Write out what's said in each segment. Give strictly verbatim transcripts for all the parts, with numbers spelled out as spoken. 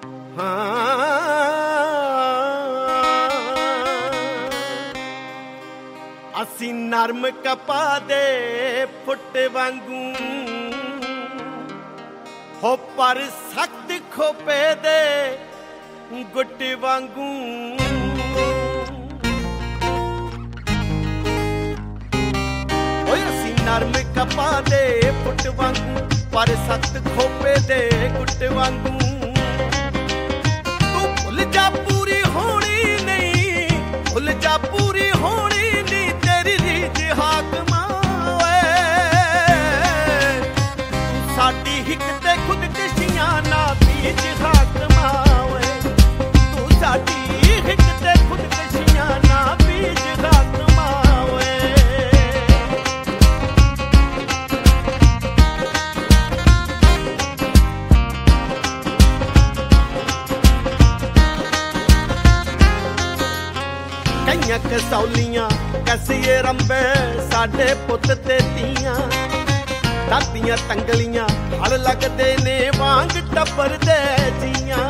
ਅਸੀਂ ਨਰਮ ਕਪਾਹ ਦੇ ਫੁੱਟ ਵਾਂਗੂ ਹੋ ਪਰ ਸਖਤ ਖੋਪੇ ਦੇ ਗੁੱਟ ਵਾਂਗੂ ਓਏ ਅਸੀਂ ਨਰਮ ਕਪਾਹ ਦੇ ਫੁੱਟ ਵਾਂਗੂ ਪਰ ਸਖਤ ਖੋਪੇ ਦੇ ਗੁੱਟ ਵਾਂਗੂ ਤੂੰ ਭੁੱਲ ਜਾ ਪੂਰੀ ਹੋਣੀ ਨਹੀਂ ਭੁੱਲ ਜਾ ਪੂਰੀ ਹੋਣੀ ਨਹੀਂ ਤੇਰੀ ਰੀਝ ਹਾਕਮਾਂ ਓਏ ਤੂੰ ਸਾਡੀ ਹਿੱਕ ਤੇ ਖੁਦਕਸ਼ੀਆਂ ਨਾ ਬੀਜ ਹਾਕਮਾਂ ਓਏ ਤੂੰ ਸਾਡੀ ਹਿੱਕ ਤੇ ਖੁਦਕਸ਼ੀਆਂ ਨਾ ਬੀਜ ਹਾਕਮਾਂ ਓਏ ਕਈਆਂ ਕਸੌਲੀਆਂ ਕਸੀਏ ਰੰਬੇ ਸਾਡੇ ਪੁੱਤ ਤੇ ਧੀਆਂ ਦਾਤੀਆਂ ਤੰਗਲੀਆਂ ਹਲ ਲੱਗਦੇ ਨੇ ਵਾਂਗ ਟੱਬਰ ਦੇ ਜੀਆਂ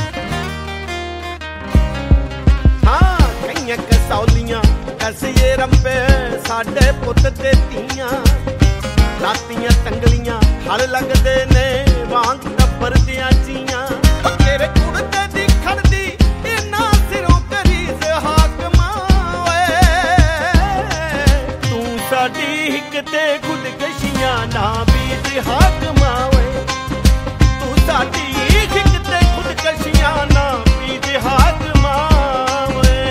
ਹਾਂ ਕਈਆਂ ਕਸੌਲੀਆਂ ਕਸੀਏ ਰੰਬੇ ਸਾਡੇ ਪੁੱਤ ਤੇ ਧੀਆਂ ਦਾਤੀਆਂ ਤੰਗਲੀਆਂ ਹਲ ਲੱਗਦੇ ਨੇ ਵਾਂਗ ਟੱਬਰ ਦੀਆਂ ਜੀਆਂ ਤੇਰੇ ਕੁੜਤੇ ਦੀ ਖੜਦੀ ਇਹਨਾਂ ਸਿਰੋਂ ਕਰੀਜ਼ ਹਾਕਮਾਂ ਓਏ ਤੂੰ ਸਾਡੀ ਹਿੱਕ ਤੇ ਖੁਦਕਸ਼ੀਆਂ ਨਾ ਬੀਜ ਹਾਕਮਾਂ ਓਏ ਤੂੰ ਸਾਡੀ ਹਿੱਕ ਤੇ ਖੁਦਕਸ਼ੀਆਂ ਨਾ ਬੀਜ ਹਾਕਮਾਂ ਓਏ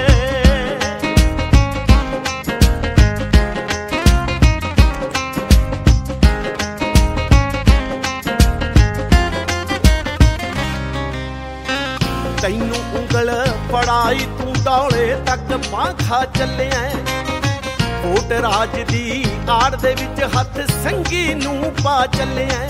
ਤੈਨੂੰ ਉਂਗਲ ਫੜਾਈ ਤੂੰ ਡੌਲੇ ਤੱਕ ਬਾਂਖਾ ਚੱਲਿਆ ਕੋਟ ਰਾਜ ਦੀ ਆੜ ਦੇ ਵਿੱਚ ਹੱਥ ਸੰਗੀ ਨੂੰ ਪਾ ਚੱਲਿਆ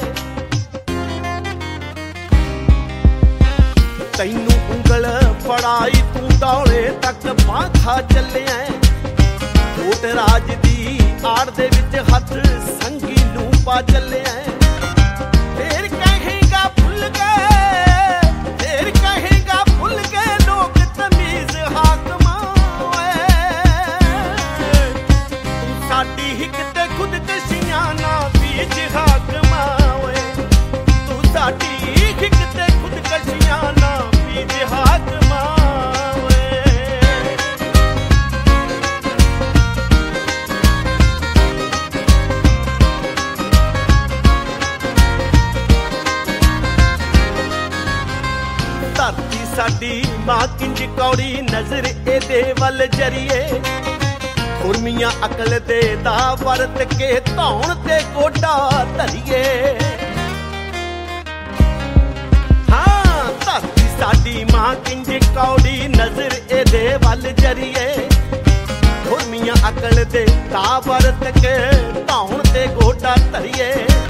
ਤੈਨੂੰ ਉਂਗਲ ਫੜਾਈ ਤੂੰ ਡੌਲੇ ਤੱਕ ਬਾਂਖਾ ਚੱਲਿਆ ਕੋਟ ਰਾਜ ਦੀ ਆੜ ਦੇ ਵਿੱਚ ਹੱਥ ਸੰਗੀ ਨੂੰ ਪਾ ਚੱਲਿਆ ਫੇਰ ਕਹੇਗਾ ਭੁੱਲ ਗਏ ਫੇਰ ਕਹੇਗਾ ਭੁੱਲ ਗਏ ਲੋਕ ਤਮੀਜ਼ ਹਾਕਮਾਂ ਓਏ ਤੂੰ ਸਾਡੀ ਹਿੱਕ ਤੇ ਖੁਦਕਸ਼ੀਆਂ ਨਾ ਬੀਜ ਹਾਕਮਾਂ ਓਏ ਤੂੰ ਸਾਡੀ ਹਿੱਕ ਤੇ ਖੁਦਕਸ਼ੀਆਂ ਨਾ ਬੀਜ ਹਾਕਮਾਂ ਓਏ ਧਰਤੀ ਸਾਡੀ ਮਾਂ ਕਿੰਜ ਕੌੜੀ ਨਜ਼ਰ ਇਹਦੇ ਵੱਲ ਜਰੀਏ ਖੁਰਮੀਆਂ ਅਕਲ ਦੇ ਦਾ ਵਰਤ ਕੇ ਧੌਣ ਤੇ ਗੋਡਾ ਧਰੀਏ ਹਾਂ ਧਰਤੀ ਸਾਡੀ ਮਾਂ ਕਿੰਜ ਕੌੜੀ ਨਜ਼ਰ ਇਹਦੇ ਵੱਲ ਜਰੀਏ ਖੁਰਮੀਆਂ ਅਕਲ ਦੇ ਦਾ ਵਰਤ ਕੇ ਧੌਣ ਤੇ ਗੋਡਾ ਧਰੀਏ